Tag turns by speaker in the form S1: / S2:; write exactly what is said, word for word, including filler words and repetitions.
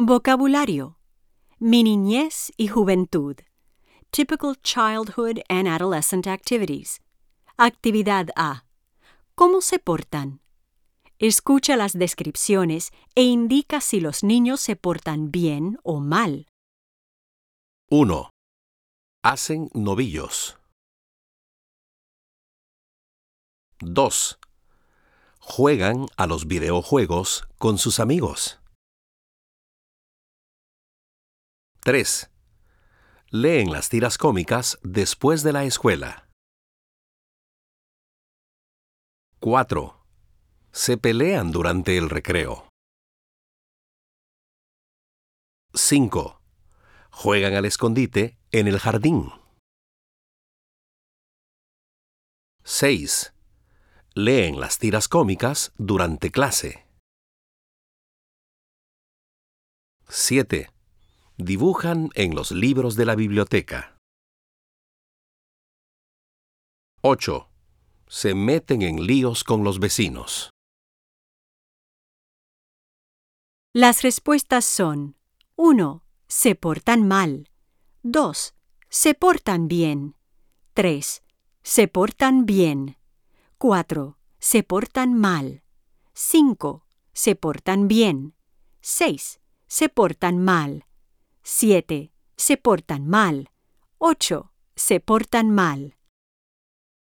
S1: Vocabulario. Mi niñez y juventud. Typical childhood and adolescent activities. Actividad A. ¿Cómo se portan? Escucha las descripciones e indica si los niños se portan bien o mal.
S2: uno. Hacen novillos. dos. Juegan a los videojuegos con sus amigos. tres. Leen las tiras cómicas después de la escuela. cuatro. Se pelean durante el recreo. cinco. Juegan al escondite en el jardín. seis. Leen las tiras cómicas durante clase. siete. Dibujan en los libros de la biblioteca. ocho. Se meten en líos con los vecinos.
S1: Las respuestas son: uno. Se portan mal. dos. Se portan bien. tres. Se portan bien. cuatro. Se portan mal. cinco. Se portan bien. seis. Se portan mal. siete. Se portan mal. ocho. Se portan mal.